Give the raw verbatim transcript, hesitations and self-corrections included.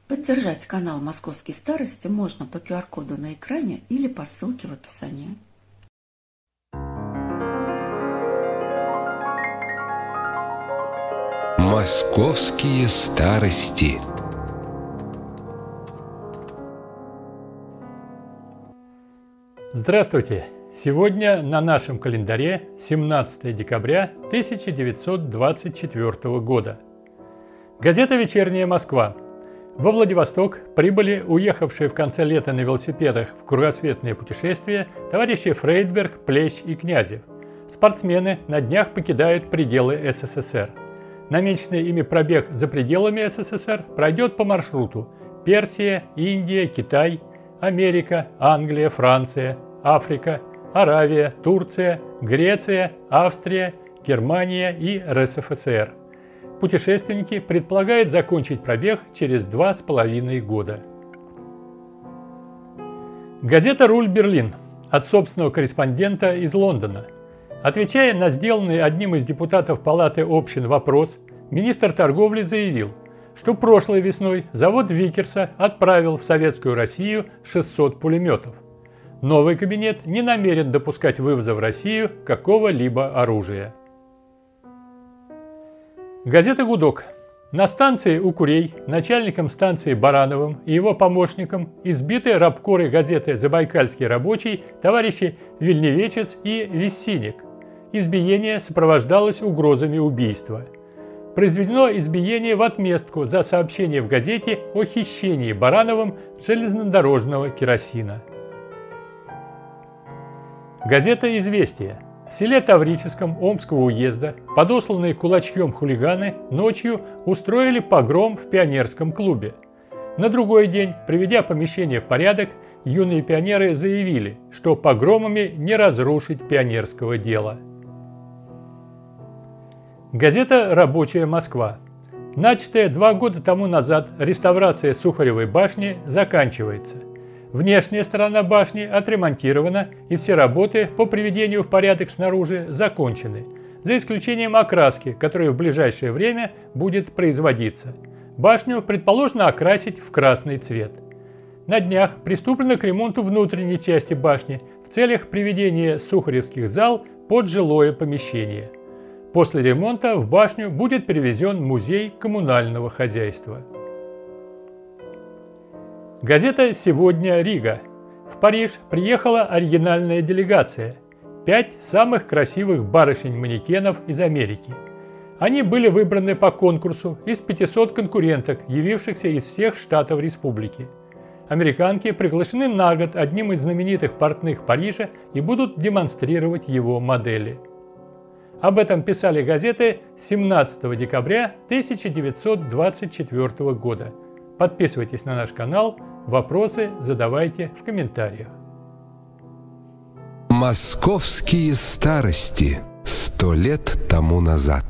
Поддержать канал «Московские старости» можно по ку ар-коду на экране или по ссылке в описании. «Московские старости». Здравствуйте! Сегодня на нашем календаре семнадцатое декабря тысяча девятьсот двадцать четвёртого года. Газета «Вечерняя Москва». Во Владивосток прибыли уехавшие в конце лета на велосипедах в кругосветное путешествие товарищи Фрейдберг, Плещ и Князев. Спортсмены на днях покидают пределы эс эс эс эр. Намеченный ими пробег за пределами эс эс эс эр пройдет по маршруту Персия, Индия, Китай, Америка, Англия, Франция, Африка, Аравия, Турция, Греция, Австрия, Германия и эр эс эф эс эр. Путешественники предполагают закончить пробег через два с половиной года. Газета «Руль Берлин» от собственного корреспондента из Лондона. Отвечая на сделанный одним из депутатов Палаты общин вопрос, министр торговли заявил, что прошлой весной завод Викерса отправил в Советскую Россию шестьсот пулеметов. Новый кабинет не намерен допускать вывоза в Россию какого-либо оружия. Газета «Гудок». На станции у Курей начальником станции Барановым и его помощником избиты рабкоры газеты «Забайкальский рабочий» товарищи Вильневечец и Вессиник. Избиение сопровождалось угрозами убийства. Произведено избиение в отместку за сообщение в газете о хищении Барановым железнодорожного керосина. Газета «Известия». В селе Таврическом Омского уезда подосланные кулачьем хулиганы ночью устроили погром в пионерском клубе. На другой день, приведя помещение в порядок, юные пионеры заявили, что погромами не разрушить пионерского дела. Газета «Рабочая Москва». Начатая два года тому назад реставрация Сухаревой башни заканчивается. Внешняя сторона башни отремонтирована, и все работы по приведению в порядок снаружи закончены, за исключением окраски, которая в ближайшее время будет производиться. Башню предположено окрасить в красный цвет. На днях приступлено к ремонту внутренней части башни в целях приведения сухаревских зал под жилое помещение. После ремонта в башню будет перевезен музей коммунального хозяйства. Газета «Сегодня Рига». В Париж приехала оригинальная делегация. Пять самых красивых барышень-манекенов из Америки. Они были выбраны по конкурсу из пятисот конкуренток, явившихся из всех штатов республики. Американки приглашены на год одним из знаменитых портных Парижа и будут демонстрировать его модели. Об этом писали газеты семнадцатого декабря тысяча девятьсот двадцать четвёртого года. Подписывайтесь на наш канал, вопросы задавайте в комментариях. «Московские старости» сто лет тому назад.